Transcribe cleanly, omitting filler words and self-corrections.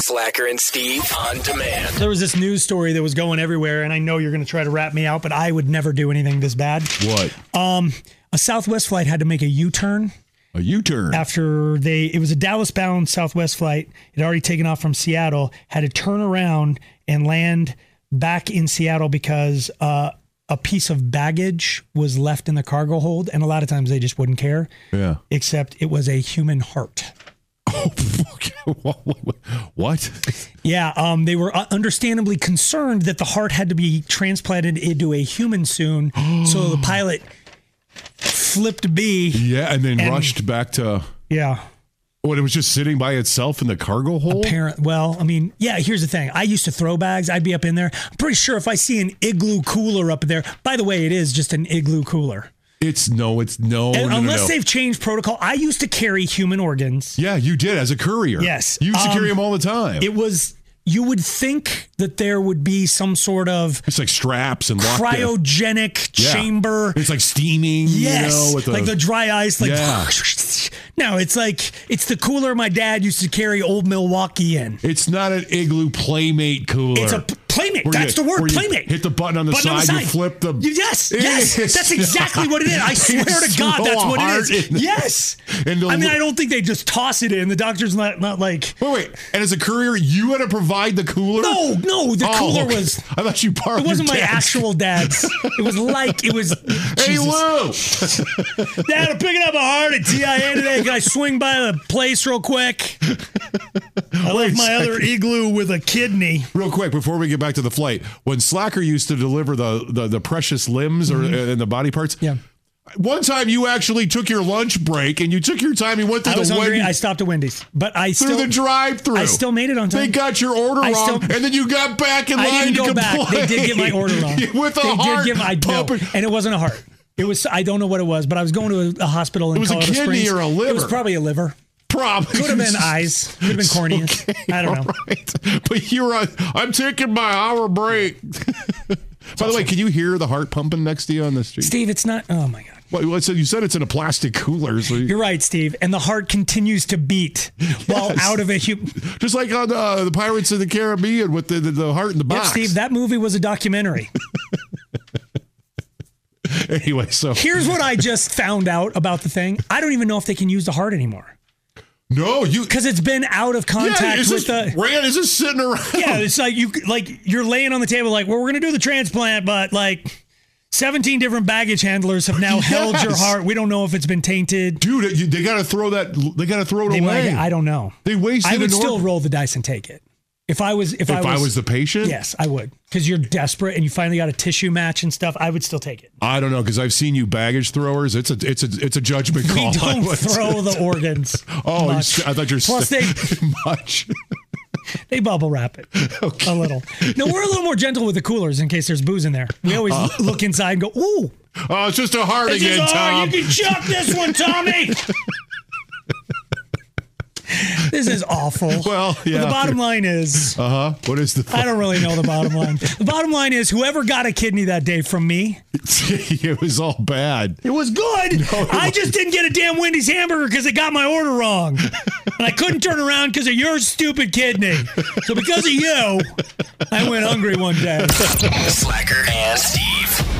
Slacker and Steve on demand. There was this news story that was going everywhere, and I know you're going to try to rat me out, but I would never do anything this bad. What? A Southwest flight had to make a U-turn. A U-turn? After it was a Dallas-bound Southwest flight. It had already taken off from Seattle, had to turn around and land back in Seattle because a piece of baggage was left in the cargo hold, and a lot of times they just wouldn't care. Yeah. Except it was a human heart. What? Yeah, they were understandably concerned that the heart had to be transplanted into a human soon, so the pilot flipped B. Yeah, and then rushed back to... Yeah. What, it was just sitting by itself in the cargo hold? Well, I mean, yeah, here's the thing. I used to throw bags. I'd be up in there. I'm pretty sure if I see an Igloo cooler up there, by the way, it is just an Igloo cooler. Unless they've changed protocol. I used to carry human organs. Yeah, you did as a courier. Yes. You used to carry them all the time. You would think that there would be some sort of... It's like straps and cryogenic chamber. It's like steaming. Yes. Like the dry ice. Yeah. No, it's the cooler my dad used to carry Old Milwaukee in. It's not an Igloo Playmate cooler. It's a Playmate. That's the word, Playmate. Hit the button on the side, you flip the... Yes. That's exactly what it is. I swear to God, that's what it is. Yes. I don't think they just toss it in. The doctor's not like... Wait. And as a courier, you had to provide the cooler? No. The cooler was... I thought you borrowed It wasn't my actual dad's. It was... Hey, Lou! Dad, I'm picking up a heart at TIA today. Can I swing by the place real quick? I left my other Igloo with a kidney. Real quick, before we get back to the flight, when Slacker used to deliver the precious limbs and the body parts, one time you actually took your lunch break and you took your time. You went through the Wendy's. I stopped at Wendy's, but through the drive-through. I still made it on time. They got your order wrong, and then you got back in line. I didn't go back. They did get my order wrong. With a heart pumping. And it wasn't a heart. It was. I don't know what it was, but I was going to a hospital in Colorado Springs. It was a kidney or a liver. It was probably a liver. Probably. Could have been eyes. Could have been corneas. Okay, I don't know. Right. But you're right. I'm taking my hour break. By the way, can you hear the heart pumping next to you on the street? Steve, it's not. Oh, my God. Well, so you said it's in a plastic cooler. So You're right, Steve. And the heart continues to beat while out of a just like on the Pirates of the Caribbean with the heart in the box. Yeah, Steve, that movie was a documentary. Anyway, so here's what I just found out about the thing. I don't even know if they can use the heart anymore. No, because it's been out of contact with the. Rand is just sitting around. Yeah, it's like you're laying on the table, like, well, we're gonna do the transplant, but like 17 different baggage handlers have now held your heart. We don't know if it's been tainted. Dude, they gotta throw that. They gotta throw it away. I don't know. They wasted. I would still roll the dice and take it. If I was the patient, yes, I would, because you're desperate and you finally got a tissue match and stuff. I would still take it. I don't know, because I've seen you baggage throwers. It's a judgment call. We don't throw the organs. Oh, much. I thought you're much. They bubble wrap it a little. No, we're a little more gentle with the coolers in case there's booze in there. We always look inside and go, ooh. Oh, it's just a heart again, Tom. You can chuck this one, Tommy. This is awful. Well, yeah. But the bottom line is... What is the... I don't really know the bottom line. The bottom line is whoever got a kidney that day from me... It was all bad. It was good. I just didn't get a damn Wendy's hamburger because it got my order wrong. And I couldn't turn around because of your stupid kidney. So because of you, I went hungry one day. Slacker and Steve.